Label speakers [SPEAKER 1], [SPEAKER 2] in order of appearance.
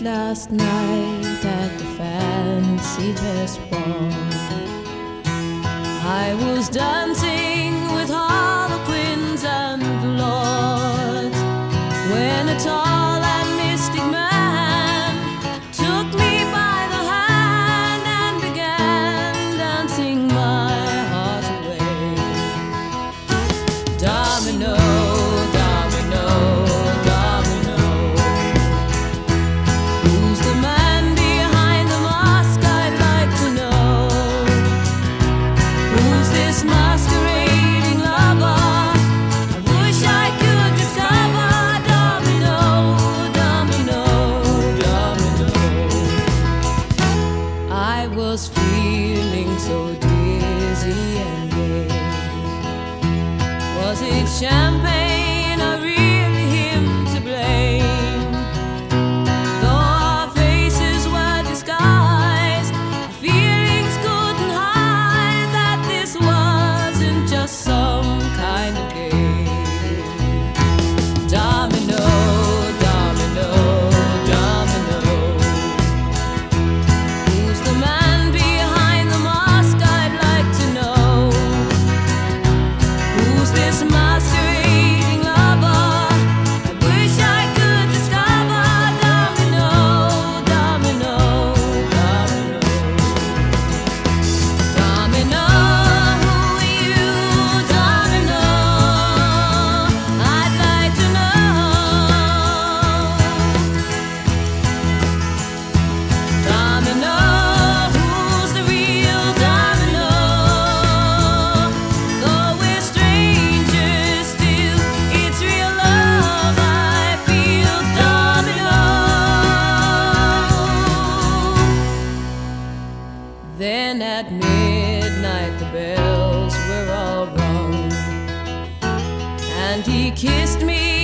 [SPEAKER 1] last night at the fancy dress ball. I was dancing with harlequins and lords when a tall and mystic man took me by the hand and began dancing my heart away. Domino, domino, domino. Who's the man behind the mask? I'd like to know. Who's this masquerading lover? I wish I could discover. Domino, domino, domino. I was feeling so dizzy and gay. Was it champagne or really him to blame? Though our faces were disguised, our feelings couldn't hide that this wasn't just some kind of game. Domino, domino, domino. Who's the man behind the mask? I'd like to know. Who's this masquerading lover? I wish I could discover. Domino, domino, domino. Domino, who are you? Domino, I'd like to know. Domino, who's the real domino? Though we're strangers still, it's real love I feel. Domino. Then at midnight the bells were all rung, and he kissed me